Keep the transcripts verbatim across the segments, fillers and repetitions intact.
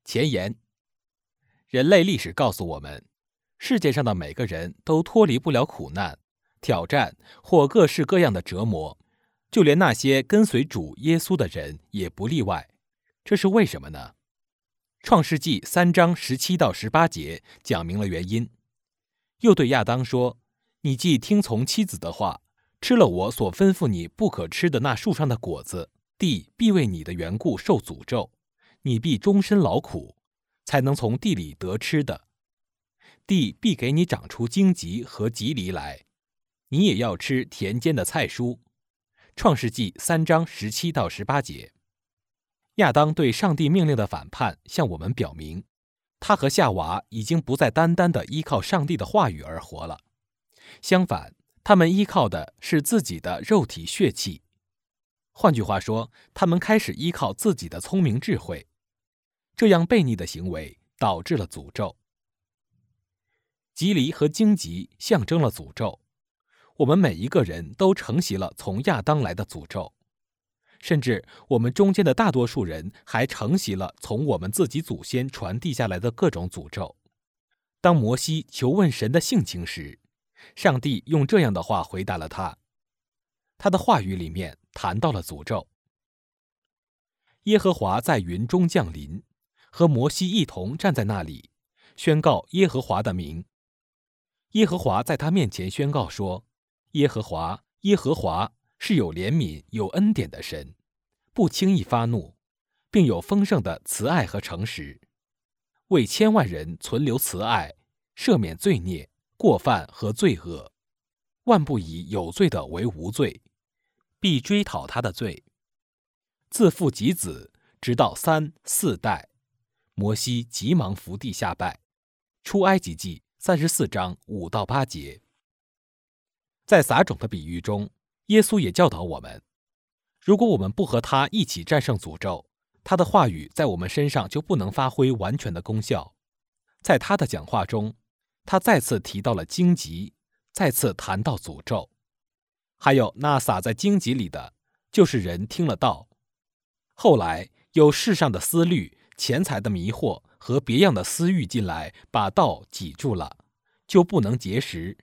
前言：人类历史告诉我们，世界上的每个人都脱离不了苦难、挑战或各式各样的折磨，就连那些跟随主耶稣的人也不例外。这是为什么呢？创世纪三章十七到十八节讲明了原因。又对亚当说：你既听从妻子的话，吃了我所吩咐你不可吃的那树上的果子，地必为你的缘故受诅咒，你必终身劳苦，才能从地里得吃的。地必给你长出荆棘和棘藜来，你也要吃田间的菜蔬。创世纪三章十七到十八节。亚当对上帝命令的反叛向我们表明，他和夏娃已经不再单单的依靠上帝的话语而活了，相反，他们依靠的是自己的肉体血气。换句话说，他们开始依靠自己的聪明智慧。这样悖逆的行为导致了诅咒。棘藜和荆棘象征了诅咒，我们每一个人都承袭了从亚当来的诅咒，甚至我们中间的大多数人还承袭了从我们自己祖先传递下来的各种诅咒。当摩西求问神的性情时，上帝用这样的话回答了他。他的话语里面谈到了诅咒。耶和华在云中降临，和摩西一同站在那里，宣告耶和华的名。耶和华在他面前宣告说：耶和华，耶和华是有怜悯有恩典的神，不轻易发怒，并有丰盛的慈爱和诚实，为千万人存留慈爱，赦免罪孽过犯和罪恶，万不以有罪的为无罪，必追讨他的罪，自父及子，直到三四代。摩西急忙伏地下拜。出埃及记三十四章五到八节。在撒种的比喻中，耶稣也教导我们，如果我们不和他一起战胜诅咒，他的话语在我们身上就不能发挥完全的功效。在他的讲话中，他再次提到了荆棘，再次谈到诅咒，还有那撒在荆棘里的，就是人听了道，后来有世上的思虑、钱财的迷惑和别样的私欲进来，把道挤住了，就不能结实。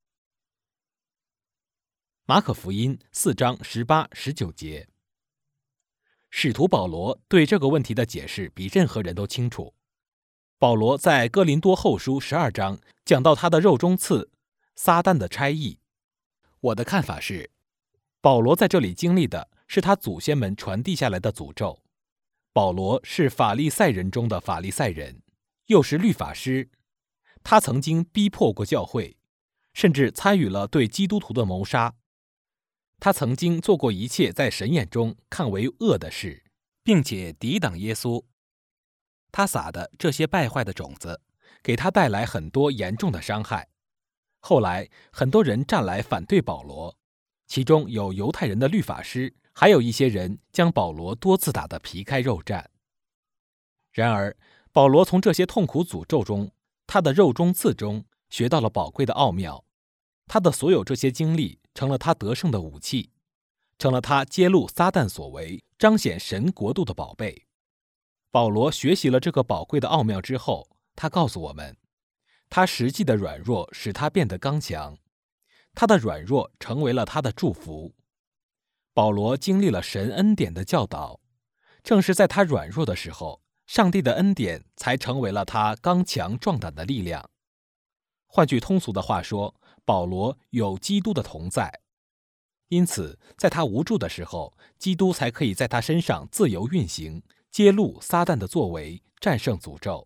马可福音四章十八、十九节。使徒保罗对这个问题的解释比任何人都清楚。保罗在哥林多后书十二章讲到他的肉中刺撒旦的差役。我的看法是，保罗在这里经历的是他祖先们传递下来的诅咒。保罗是法利赛人中的法利赛人，又是律法师，他曾经逼迫过教会，甚至参与了对基督徒的谋杀。他曾经做过一切在神眼中看为恶的事，并且抵挡耶稣。他撒的这些败坏的种子，给他带来很多严重的伤害。后来很多人站来反对保罗，其中有犹太人的律法师，还有一些人将保罗多次打得皮开肉绽。然而保罗从这些痛苦诅咒中，他的肉中刺中学到了宝贵的奥妙。他的所有这些经历成了他得胜的武器，成了他揭露撒旦所为、彰显神国度的宝贝。保罗学习了这个宝贵的奥妙之后，他告诉我们，他实际的软弱使他变得刚强，他的软弱成为了他的祝福。保罗经历了神恩典的教导，正是在他软弱的时候，上帝的恩典才成为了他刚强壮胆的力量。换句通俗的话说，保罗有基督的同在，因此在他无助的时候，基督才可以在他身上自由运行，揭露撒旦的作为，战胜诅咒。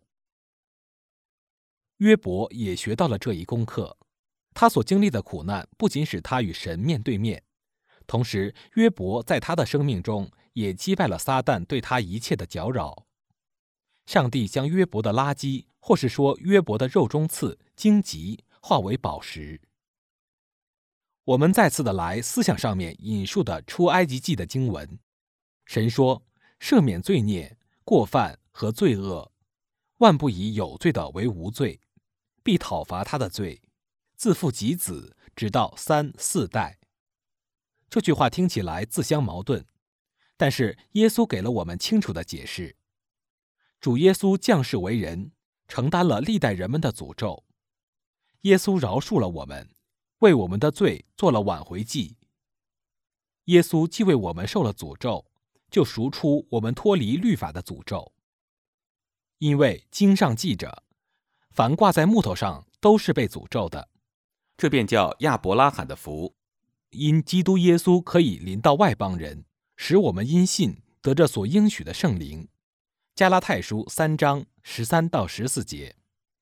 约伯也学到了这一功课，他所经历的苦难不仅使他与神面对面，同时约伯在他的生命中也击败了撒旦对他一切的搅扰。上帝将约伯的垃圾，或是说约伯的肉中刺、荆棘，化为宝石。我们再次的来思想上面引述的出埃及记的经文，神说，赦免罪孽、过犯和罪恶，万不以有罪的为无罪，必讨伐他的罪，自父及子，直到三四代。这句话听起来自相矛盾，但是耶稣给了我们清楚的解释。 主耶稣降世为人，承担了历代人们的诅咒。耶稣饶恕了我们，为我们的罪做了挽回祭。耶稣既为我们受了诅咒，就赎出我们脱离律法的诅咒。因为经上记着，凡挂在木头上都是被诅咒的， 这便叫亚伯拉罕的福。 因基督耶稣可以临到外邦人，使我们因信得着所应许的圣灵。加拉太书三章十三到十四节。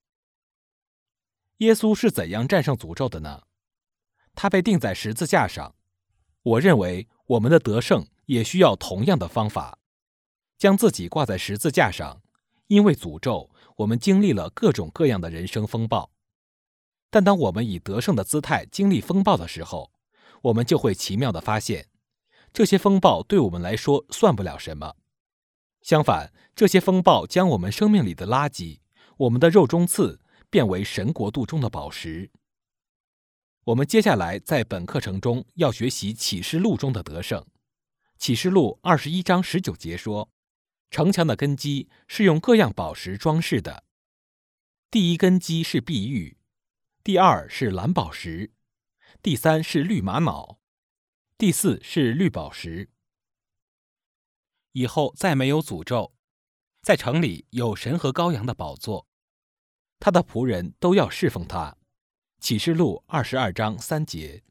耶稣是怎样战胜诅咒的呢？他被钉在十字架上。我认为我们的得胜也需要同样的方法，将自己挂在十字架上。因为诅咒，我们经历了各种各样的人生风暴。但当我们以得胜的姿态经历风暴的时候，我们就会奇妙地发现，这些风暴对我们来说算不了什么。相反，这些风暴将我们生命里的垃圾，我们的肉中刺，变为神国度中的宝石。我们接下来在本课程中要学习启示录中的得胜。启示录二十一章十九节说，城墙的根基是用各样宝石装饰的。第一根基是碧玉，第二是蓝宝石，第三是绿玛瑙，第四是绿宝石。以后再没有诅咒，在城里有神和羔羊的宝座，他的仆人都要侍奉他。启示录二十二章三节。